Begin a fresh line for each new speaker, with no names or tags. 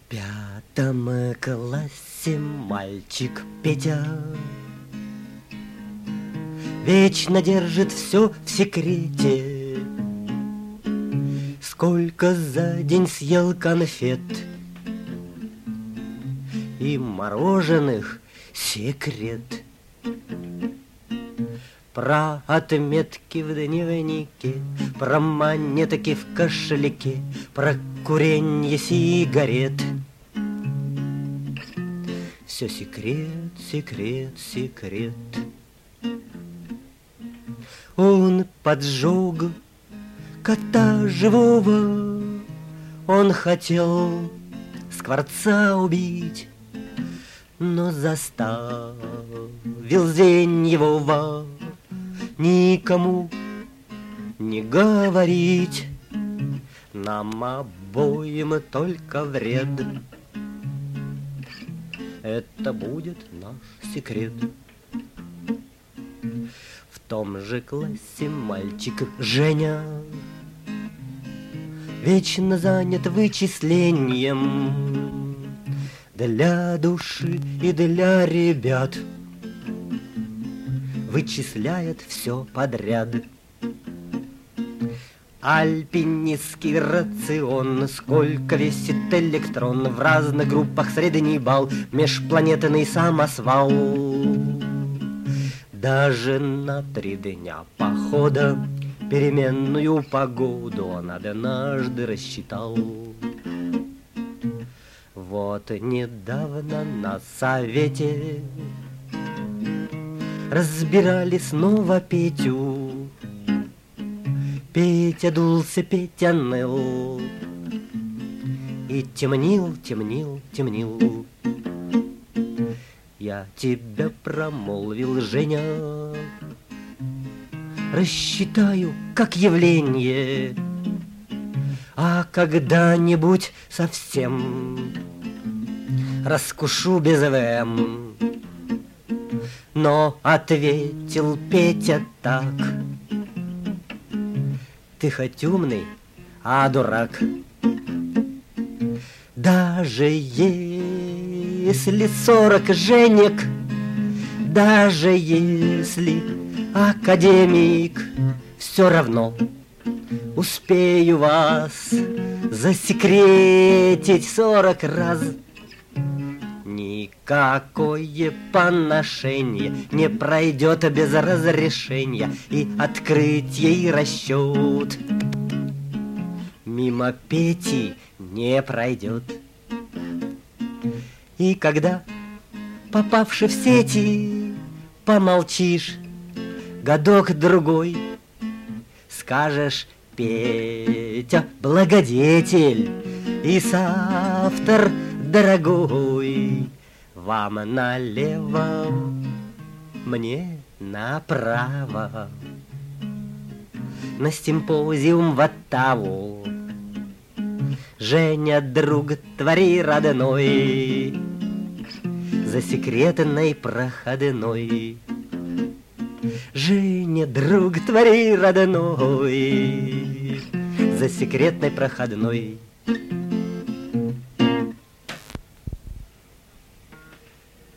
пятом классе мальчик Петя вечно держит все в секрете. Сколько за день съел конфет и мороженых секрет. Про отметки в дневнике, про монетки в кошельке, про куренье сигарет. Все секрет, секрет, секрет. Он поджег кота живого, он хотел скворца убить, но заставил Звеньевого никому не говорить. Нам обоим только вред. Это будет наш секрет. В том же классе мальчик Женя вечно занят вычислением для души и для ребят. Вычисляет все подряд. Альпинистский рацион, сколько весит электрон, в разных группах средний балл, межпланетный самосвал. Даже на 3 дня похода переменную погоду он однажды рассчитал. Вот недавно на совете разбирали снова Петю. Петя дулся, Петя ныл и темнил, темнил, темнил. Я тебя промолвил, Женя, рассчитаю как явление, а когда-нибудь совсем раскушу без ВМ. Но ответил Петя так: ты хоть умный, а дурак. Даже если 40 Женек, даже если академик, все равно успею вас засекретить 40 раз. Никакое поношение не пройдет без разрешения, и открытие, и расчет мимо Пети не пройдет. И когда, попавши в сети, помолчишь годок-другой, скажешь: Петя благодетель и соавтор дорогой, вам налево, мне направо, на симпозиум в Оттаву. Женя, друг твори родной, за секретной проходной. Женя, друг твори родной, за секретной проходной.